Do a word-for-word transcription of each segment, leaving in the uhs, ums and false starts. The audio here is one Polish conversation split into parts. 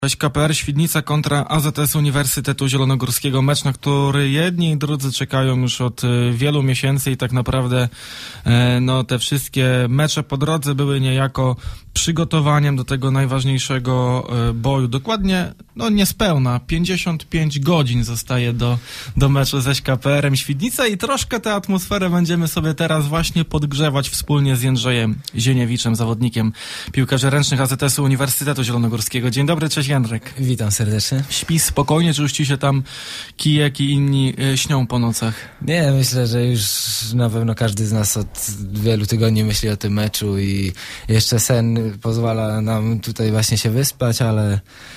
K P R Świdnica kontra A Z S Uniwersytetu Zielonogórskiego. Mecz, na który jedni i drudzy czekają już od wielu miesięcy i tak naprawdę no, te wszystkie mecze po drodze były niejako przygotowaniem do tego najważniejszego boju. Dokładnie, no niespełna, pięćdziesiąt pięć godzin zostaje do, do meczu ze K P R-em Świdnica i troszkę tę atmosferę będziemy sobie teraz właśnie podgrzewać wspólnie z Jędrzejem Zieniewicz, zawodnikiem piłkarzy ręcznych A Z S Uniwersytetu Zielonogórskiego. Dzień dobry, cześć Jędrek. Witam serdecznie. Śpisz spokojnie, czy już ci się tam kijek i inni y, śnią po nocach? Nie, myślę, że już na pewno każdy z nas od wielu tygodni myśli o tym meczu i jeszcze sen pozwala nam tutaj właśnie się wyspać, ale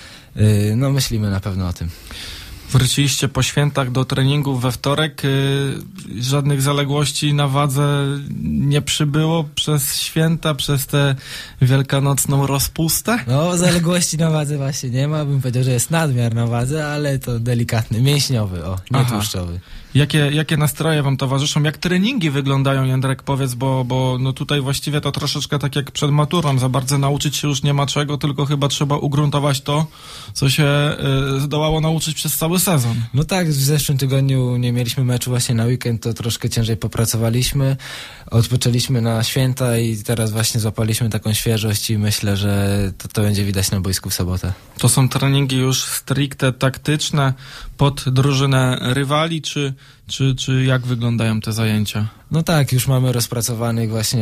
y, no myślimy na pewno o tym. Wróciliście po świętach do treningów we wtorek. Yy, żadnych zaległości na wadze nie przybyło przez święta, przez tę wielkanocną rozpustę? No, zaległości na wadze właśnie nie ma. Bym powiedział, że jest nadmiar na wadze, ale to delikatny, mięśniowy, o, nie Aha. tłuszczowy. Jakie, jakie nastroje wam towarzyszą? Jak treningi wyglądają, Jędrek, powiedz, bo, bo no tutaj właściwie to troszeczkę tak jak przed maturą. Za bardzo nauczyć się już nie ma czego, tylko chyba trzeba ugruntować to, co się y, zdołało nauczyć przez cały sezon. No tak, w zeszłym tygodniu nie mieliśmy meczu właśnie na weekend, to troszkę ciężej popracowaliśmy. Odpoczęliśmy na święta i teraz właśnie złapaliśmy taką świeżość i myślę, że to, to będzie widać na boisku w sobotę. To są treningi już stricte taktyczne pod drużynę rywali, czy, czy, czy jak wyglądają te zajęcia? No tak, już mamy rozpracowanych właśnie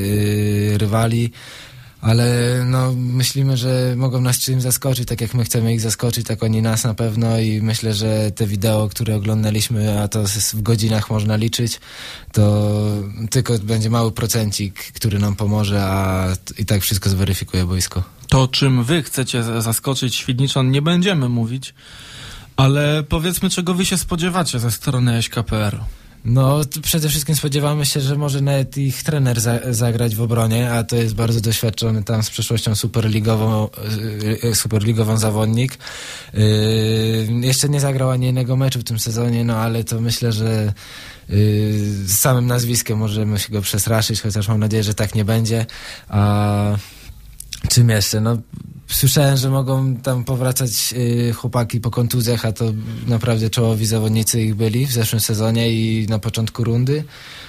yy, rywali, ale no myślimy, że mogą nas czymś zaskoczyć, tak jak my chcemy ich zaskoczyć, tak oni nas na pewno i myślę, że te wideo, które oglądaliśmy, a to w godzinach można liczyć, to tylko będzie mały procencik, który nam pomoże, a i tak wszystko zweryfikuje boisko. To, czym wy chcecie zaskoczyć Świdniczan, nie będziemy mówić, ale powiedzmy, czego wy się spodziewacie ze strony K P R-u. No, przede wszystkim spodziewamy się, że może nawet ich trener za, zagrać w obronie, a to jest bardzo doświadczony tam z przeszłością superligową, yy, superligową zawodnik. Yy, jeszcze nie zagrał ani jednego meczu w tym sezonie, no ale to myślę, że yy, z samym nazwiskiem możemy się go przestraszyć, chociaż mam nadzieję, że tak nie będzie. A czym jeszcze? No, słyszałem, że mogą tam powracać y, chłopaki po kontuzjach, a to naprawdę czołowi zawodnicy ich byli w zeszłym sezonie i na początku rundy.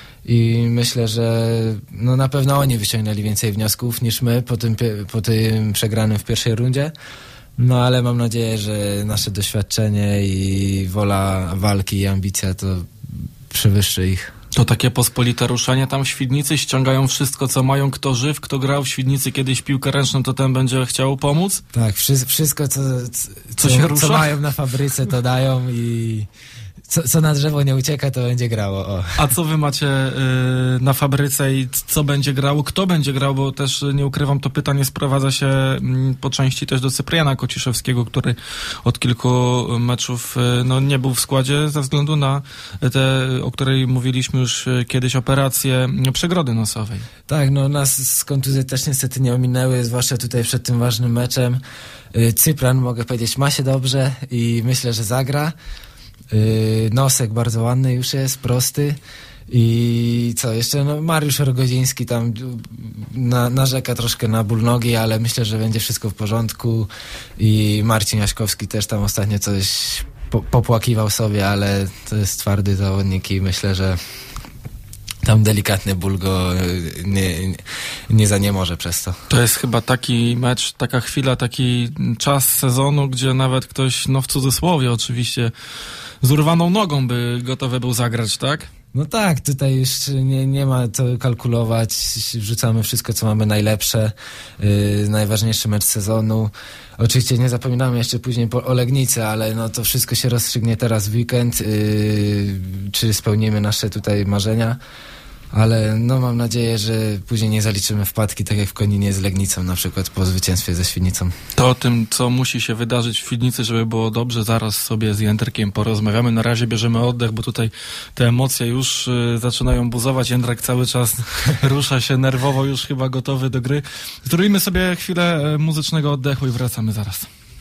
I myślę, że no na pewno oni wyciągnęli więcej wniosków niż my po tym, po tym przegranym w pierwszej rundzie. No ale mam nadzieję, że nasze doświadczenie i wola walki i ambicja to przewyższy ich. To takie pospolite ruszenie tam w Świdnicy, ściągają wszystko, co mają, kto żyw, kto grał w Świdnicy kiedyś piłkę ręczną, to ten będzie chciał pomóc? Tak, wszy- wszystko, co, co, co, się rusza? Co mają na fabryce, to dają i co, co na drzewo nie ucieka, to będzie grało. O. A co wy macie y, na fabryce i co będzie grało? Kto będzie grał? Bo też, nie ukrywam, to pytanie sprowadza się y, po części też do Cypriana Kociszewskiego, który od kilku meczów y, no, nie był w składzie ze względu na te, o której mówiliśmy już kiedyś, operację przegrody nosowej. Tak, no nas z kontuzji też niestety nie ominęły, zwłaszcza tutaj przed tym ważnym meczem. Y, Cyprian, mogę powiedzieć, ma się dobrze i myślę, że zagra. Nosek bardzo ładny już jest, prosty i co jeszcze, no Mariusz Rogodziński tam na, narzeka troszkę na ból nogi, ale myślę, że będzie wszystko w porządku i Marcin Jaśkowski też tam ostatnio coś po, popłakiwał sobie, ale to jest twardy zawodnik i myślę, że tam delikatny ból go nie, nie, nie zaniemoże przez to. To jest chyba taki mecz, taka chwila, taki czas sezonu, gdzie nawet ktoś, no w cudzysłowie oczywiście, z urwaną nogą by gotowy był zagrać, tak? No tak, tutaj już nie, nie ma co kalkulować, wrzucamy wszystko, co mamy najlepsze, yy, najważniejszy mecz sezonu. Oczywiście nie zapominamy jeszcze później o Legnicy, ale no to wszystko się rozstrzygnie teraz w weekend, yy, czy spełnimy nasze tutaj marzenia. Ale no mam nadzieję, że później nie zaliczymy wpadki, tak jak w Koninie z Legnicą, na przykład po zwycięstwie ze Świdnicą. To o tym, co musi się wydarzyć w Świdnicy, żeby było dobrze, zaraz sobie z Jędrkiem porozmawiamy. Na razie bierzemy oddech, bo tutaj te emocje już y, zaczynają buzować. Jędrek cały czas rusza się nerwowo, już chyba gotowy do gry. Zrobimy sobie chwilę muzycznego oddechu i wracamy zaraz.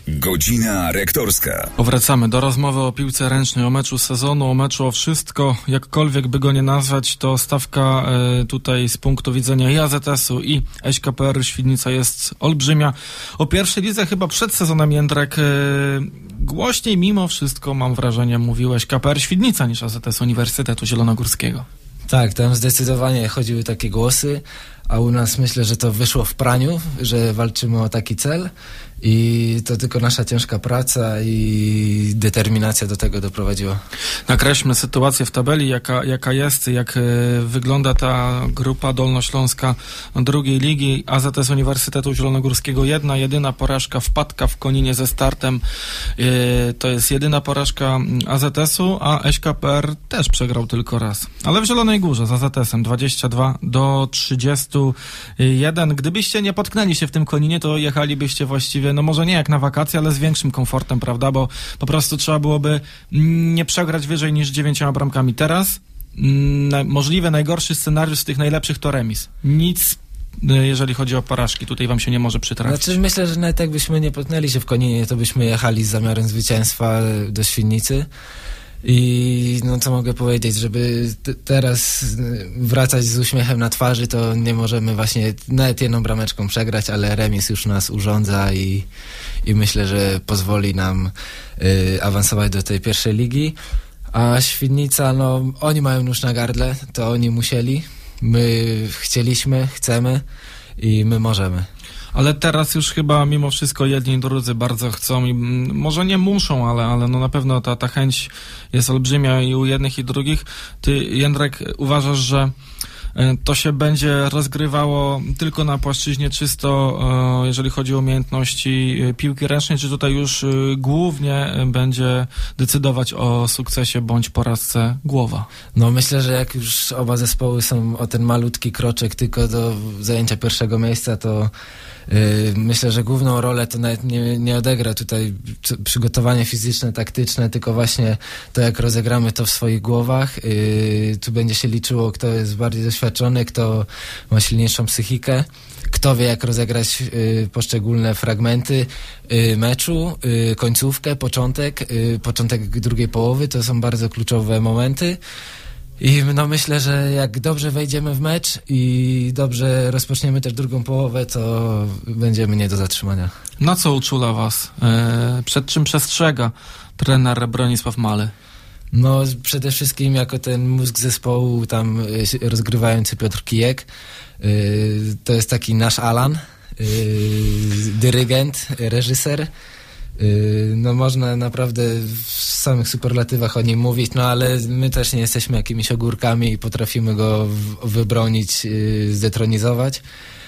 Godzina rektorska. Powracamy do rozmowy o piłce ręcznej, o meczu sezonu, o meczu o wszystko. Jakkolwiek by go nie nazwać, to stawka e, tutaj z punktu widzenia i A Z S-u i S K P R Świdnica jest olbrzymia. O pierwszej lidze chyba przed sezonem, Jędrek, e, głośniej mimo wszystko, mam wrażenie, mówiłeś K P R Świdnica niż A Z S Uniwersytetu Zielonogórskiego. Tak, tam zdecydowanie chodziły takie głosy, a u nas myślę, że to wyszło w praniu, że walczymy o taki cel i to tylko nasza ciężka praca i determinacja do tego doprowadziła. Nakreślmy sytuację w tabeli, jaka, jaka jest, jak y, wygląda ta grupa dolnośląska drugiej ligi. A Z S Uniwersytetu Zielonogórskiego jedna, jedyna porażka, wpadka w Koninie ze startem. Y, to jest jedyna porażka A Z S-u, a S K P R też przegrał tylko raz. Ale w Zielonej Górze z A Z S-em dwadzieścia dwa do trzydziestu jeden. Gdybyście nie potknęli się w tym Koninie, to jechalibyście właściwie, no może nie jak na wakacje, ale z większym komfortem, prawda? Bo po prostu trzeba byłoby nie przegrać wyżej niż dziewięcioma bramkami. Teraz na, możliwy najgorszy scenariusz z tych najlepszych to remis. Nic, jeżeli chodzi o porażki, tutaj wam się nie może przytrafić. Znaczy myślę, że nawet jakbyśmy nie potknęli się w Koninie, to byśmy jechali z zamiarem zwycięstwa do Świdnicy. I no co mogę powiedzieć, żeby t- teraz wracać z uśmiechem na twarzy, to nie możemy właśnie nawet jedną brameczką przegrać, ale remis już nas urządza i, i myślę, że pozwoli nam y, awansować do tej pierwszej ligi. A Świdnica, no oni mają nóż na gardle, to oni musieli, my chcieliśmy, chcemy i my możemy. Ale teraz już chyba mimo wszystko jedni i drudzy bardzo chcą i może nie muszą, ale, ale no na pewno ta, ta chęć jest olbrzymia i u jednych i drugich. Ty, Jędrek, uważasz, że to się będzie rozgrywało tylko na płaszczyźnie czysto, jeżeli chodzi o umiejętności piłki ręcznej, czy tutaj już głównie będzie decydować o sukcesie bądź porażce głowa? No myślę, że jak już oba zespoły są o ten malutki kroczek tylko do zajęcia pierwszego miejsca, to yy, myślę, że główną rolę to nawet nie, nie odegra tutaj przygotowanie fizyczne, taktyczne, tylko właśnie to, jak rozegramy to w swoich głowach. Yy, tu będzie się liczyło, kto jest bardziej doświadczony, kto ma silniejszą psychikę, kto wie, jak rozegrać y, poszczególne fragmenty y, meczu, y, końcówkę, początek, y, początek drugiej połowy, to są bardzo kluczowe momenty. I no myślę, że jak dobrze wejdziemy w mecz i dobrze rozpoczniemy też drugą połowę, to będziemy nie do zatrzymania. Na co uczula was? E, przed czym przestrzega trener Bronisław Maly? No przede wszystkim jako ten mózg zespołu tam y, rozgrywający Piotr Kijek, y, to jest taki nasz Alan, y, dyrygent, reżyser. y, no można naprawdę w samych superlatywach o nim mówić, no ale my też nie jesteśmy jakimiś ogórkami i potrafimy go w, wybronić, y, zdetronizować.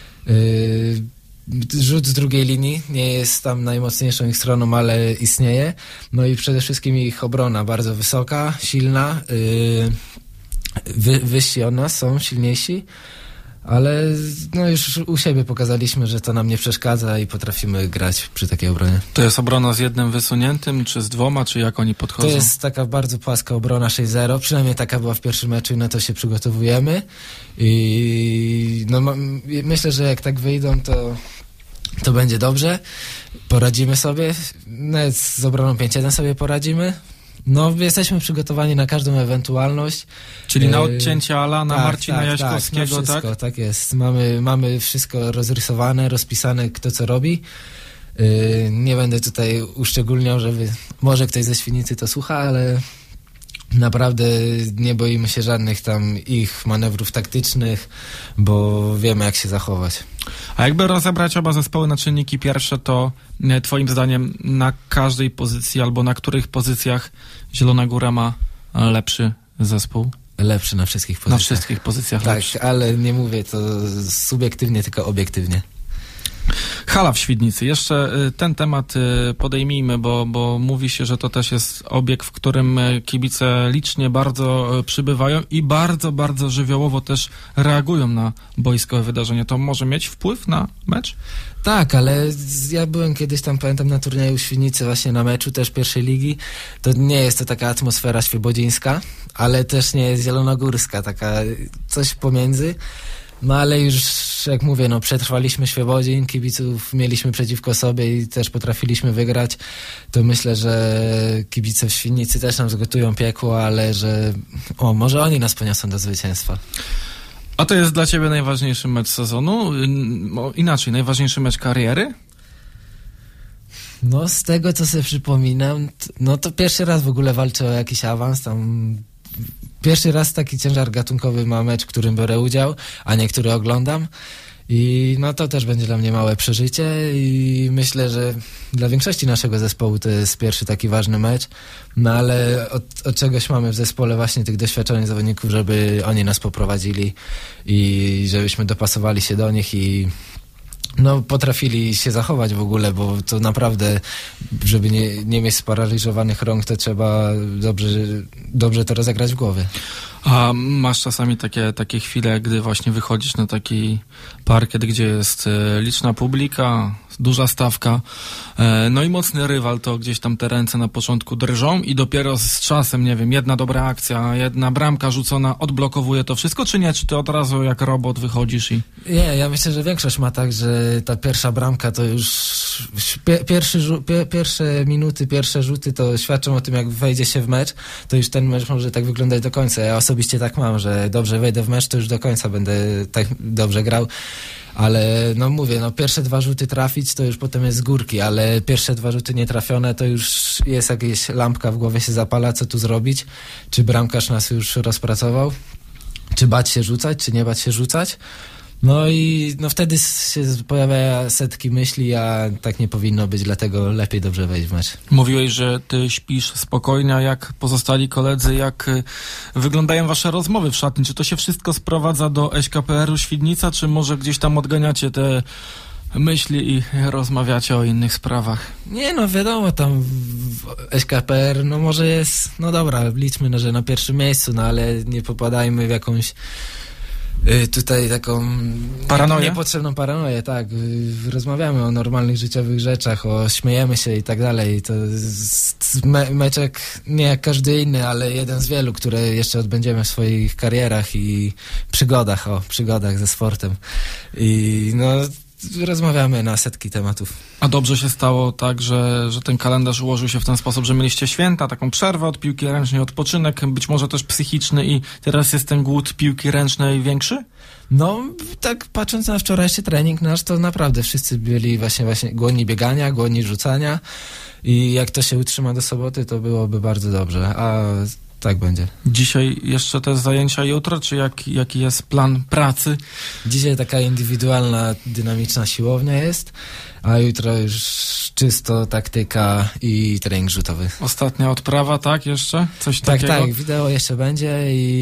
y, Rzut z drugiej linii nie jest tam najmocniejszą ich stroną, ale istnieje. No i przede wszystkim ich obrona bardzo wysoka, silna. Yy, wy, wyżsi od nas są, silniejsi, ale no już u siebie pokazaliśmy, że to nam nie przeszkadza i potrafimy grać przy takiej obronie. To jest obrona z jednym wysuniętym, czy z dwoma, czy jak oni podchodzą? To jest taka bardzo płaska obrona sześć zero, przynajmniej taka była w pierwszym meczu i na to się przygotowujemy. I no, myślę, że jak tak wyjdą, to to będzie dobrze. Poradzimy sobie. Nawet z obroną pięć jeden sobie poradzimy. No, jesteśmy przygotowani na każdą ewentualność. Czyli na odcięcie Alana, tak, Marcina tak, Jaśkowskiego, tak? Wszystko, tak? Tak jest. Mamy, mamy wszystko rozrysowane, rozpisane, kto co robi. Yy, nie będę tutaj uszczególniał, żeby może ktoś ze Świdnicy to słucha, ale naprawdę nie boimy się żadnych tam ich manewrów taktycznych, bo wiemy, jak się zachować. A jakby rozebrać oba zespoły na czynniki pierwsze, to twoim zdaniem na każdej pozycji albo na których pozycjach Zielona Góra ma lepszy zespół? Lepszy na wszystkich pozycjach. Na wszystkich pozycjach Tak, lepszy. ale nie mówię to subiektywnie, tylko obiektywnie. Hala w Świdnicy. Jeszcze ten temat podejmijmy, bo, bo mówi się, że to też jest obiekt, w którym kibice licznie bardzo przybywają i bardzo, bardzo żywiołowo też reagują na boiskowe wydarzenia. To może mieć wpływ na mecz? Tak, ale ja byłem kiedyś tam, pamiętam, na turnieju w Świdnicy właśnie na meczu też pierwszej ligi. To nie jest to taka atmosfera świebodzińska, ale też nie jest zielonogórska, taka coś pomiędzy. No ale już, jak mówię, no przetrwaliśmy Świebodzin, kibiców mieliśmy przeciwko sobie i też potrafiliśmy wygrać, to myślę, że kibice w Świdnicy też nam zgotują piekło, ale że o, może oni nas poniosą do zwycięstwa. A to jest dla ciebie najważniejszy mecz sezonu? O, inaczej, najważniejszy mecz kariery? No z tego, co sobie przypominam, t- no to pierwszy raz w ogóle walczę o jakiś awans, tam pierwszy raz taki ciężar gatunkowy ma mecz, w którym biorę udział, a nie który oglądam. I no to też będzie dla mnie małe przeżycie i myślę, że dla większości naszego zespołu to jest pierwszy taki ważny mecz, no ale od, od czegoś mamy w zespole właśnie tych doświadczonych zawodników, żeby oni nas poprowadzili i żebyśmy dopasowali się do nich i no potrafili się zachować w ogóle, bo to naprawdę, żeby nie, nie mieć sparaliżowanych rąk, to trzeba dobrze, dobrze to rozegrać w głowie. A masz czasami takie, takie chwile, gdy właśnie wychodzisz na taki parkiet, gdzie jest e, liczna publika, duża stawka, e, no i mocny rywal, to gdzieś tam te ręce na początku drżą i dopiero z czasem, nie wiem, jedna dobra akcja, jedna bramka rzucona odblokowuje to wszystko, czy nie? Czy ty od razu jak robot wychodzisz i... Nie, ja myślę, że większość ma tak, że ta pierwsza bramka to już pie, pierwszy, pie, pierwsze minuty, pierwsze rzuty to świadczą o tym, jak wejdzie się w mecz, to już ten mecz może tak wyglądać do końca. Ja osobiście tak mam, że dobrze wejdę w mecz, to już do końca będę tak dobrze grał. Ale no mówię, no pierwsze dwa rzuty trafić to już potem jest z górki, ale pierwsze dwa rzuty nietrafione to już jest jakaś lampka w głowie się zapala, co tu zrobić, czy bramkarz nas już rozpracował, czy bać się rzucać, czy nie bać się rzucać. No i no wtedy się pojawia setki myśli, a tak nie powinno być, dlatego lepiej dobrze wejść w mecz. Mówiłeś, że ty śpisz spokojnie, a jak pozostali koledzy, jak wyglądają wasze rozmowy w szatni? Czy to się wszystko sprowadza do S K P R-u Świdnica, czy może gdzieś tam odganiacie te myśli i rozmawiacie o innych sprawach? Nie, no wiadomo, tam w S K P R, no może jest, no dobra, liczmy, no, że na pierwszym miejscu, no ale nie popadajmy w jakąś tutaj taką paranoję? Niepotrzebną paranoję, tak. Rozmawiamy o normalnych życiowych rzeczach, o śmiejemy się i tak dalej. To me meczek nie jak każdy inny, ale jeden z wielu, które jeszcze odbędziemy w swoich karierach i przygodach, o przygodach ze sportem. I no rozmawiamy na setki tematów. A dobrze się stało tak, że, że ten kalendarz ułożył się w ten sposób, że mieliście święta, taką przerwę od piłki ręcznej, odpoczynek, być może też psychiczny i teraz jest ten głód piłki ręcznej większy? No, tak patrząc na wczorajszy trening nasz, to naprawdę wszyscy byli właśnie, właśnie głodni biegania, głodni rzucania i jak to się utrzyma do soboty, to byłoby bardzo dobrze, a tak będzie. Dzisiaj jeszcze te zajęcia, jutro, czy jak, jaki jest plan pracy? Dzisiaj taka indywidualna, dynamiczna siłownia jest, a jutro już czysto taktyka i trening rzutowy. Ostatnia odprawa, tak? Jeszcze? Coś tak, takiego? Tak, wideo jeszcze będzie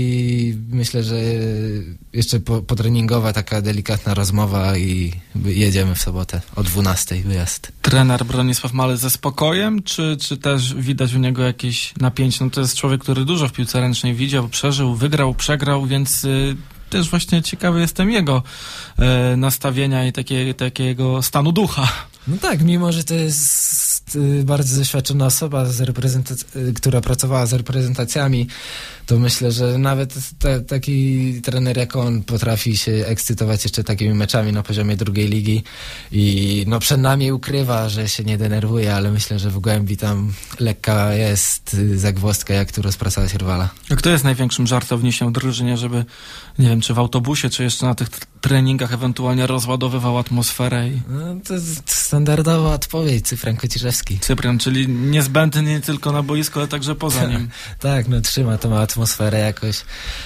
i myślę, że jeszcze po, potreningowa taka delikatna rozmowa i jedziemy w sobotę o dwunastej wyjazd. Trener Bronisław Maly ze spokojem, czy, czy też widać u niego jakieś napięcie? No to jest człowiek, który dużo w piłce ręcznej widział, przeżył, wygrał, przegrał, więc y, też właśnie ciekawy jestem jego y, nastawienia i takie, takiego stanu ducha. No tak, mimo że to jest y, bardzo doświadczona osoba, z y, która pracowała z reprezentacjami, to myślę, że nawet te, taki trener jak on potrafi się ekscytować jeszcze takimi meczami na poziomie drugiej ligi i no przed nami ukrywa, że się nie denerwuje, ale myślę, że w głębi tam lekka jest zagwozdka, jak tu rozpracować rywala. A kto jest największym żartownisiem w drużynie, żeby, nie wiem, czy w autobusie, czy jeszcze na tych treningach ewentualnie rozładowywał atmosferę? I... No to standardowa odpowiedź, Cyprian Kociszewski. Cyprian, czyli niezbędny nie tylko na boisku, ale także poza nim. Tak, no trzyma tą atmosferę jakoś,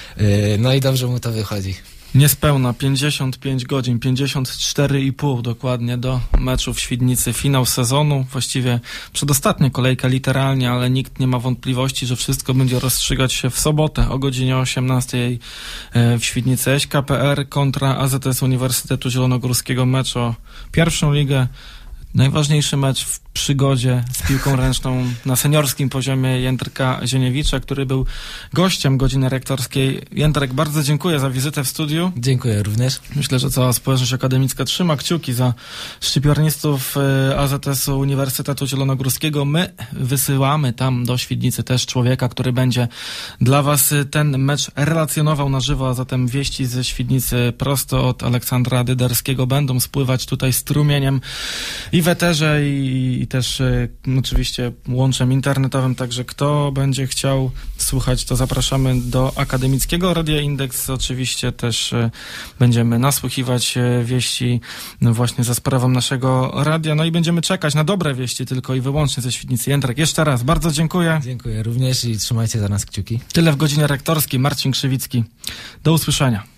no i dobrze mu to wychodzi. Niespełna pięćdziesiąt pięć godzin, pięćdziesiąt cztery i pół dokładnie do meczu w Świdnicy, finał sezonu, właściwie przedostatnia kolejka literalnie, ale nikt nie ma wątpliwości, że wszystko będzie rozstrzygać się w sobotę o godzinie osiemnastej w Świdnicy. S K P R kontra A Z S Uniwersytetu Zielonogórskiego, mecz o pierwszą ligę. Najważniejszy mecz w przygodzie z piłką ręczną na seniorskim poziomie Jędrka Zieniewicza, który był gościem Godziny Rektorskiej. Jędrek, bardzo dziękuję za wizytę w studiu. Dziękuję również. Myślę, że cała społeczność akademicka trzyma kciuki za szczypiornistów A Z S-u Uniwersytetu Zielonogórskiego. My wysyłamy tam do Świdnicy też człowieka, który będzie dla was ten mecz relacjonował na żywo, a zatem wieści ze Świdnicy prosto od Aleksandra Dyderskiego będą spływać tutaj strumieniem i w eterze i, i też y, oczywiście łączem internetowym, także kto będzie chciał słuchać, to zapraszamy do Akademickiego Radia Indeks. Oczywiście też y, będziemy nasłuchiwać y, wieści no właśnie za sprawą naszego radia, no i będziemy czekać na dobre wieści tylko i wyłącznie ze Świdnicy. Jędrek, jeszcze raz bardzo dziękuję. Dziękuję również i trzymajcie za nas kciuki. Tyle w Godzinie Rektorskiej. Marcin Krzywicki. Do usłyszenia.